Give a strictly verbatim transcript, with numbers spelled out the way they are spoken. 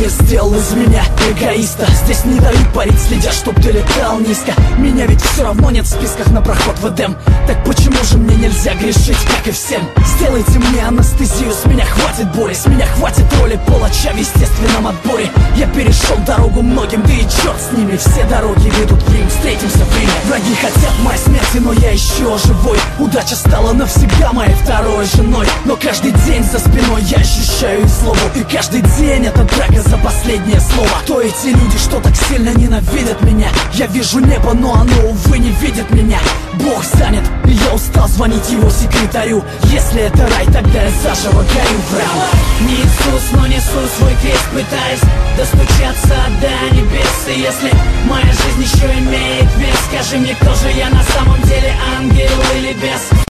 Мир сделал из меня эгоиста. Здесь не дают парить, следя, чтоб ты летал низко. Меня ведь все равно нет в списках на проход в Эдем. Так почему же мне нельзя грешить, как и всем? Сделайте мне анестезию, с меня хватит боли. С меня хватит роли палача в естественном отборе. Я перешел дорогу многим, да и черт с ними. Все дороги ведут в Рим, встретимся в Риме. Враги хотят моей смерти, но я еще живой. Удача стала навсегда моей второй женой. Но каждый день за спиной я ощущаю их злобу. И каждый день это драка за последнее слово. Кто эти люди, что так сильно ненавидят меня? Я вижу небо, но оно, увы, не видит меня. Бог занят, и я устал звонить его секретарю. Если это рай, тогда я заживо горю в рам. Не Иисус, но несу свой крест, пытаясь достучаться до небес. И если моя жизнь еще имеет вес, скажи мне, кто же я на самом деле, ангел или бес?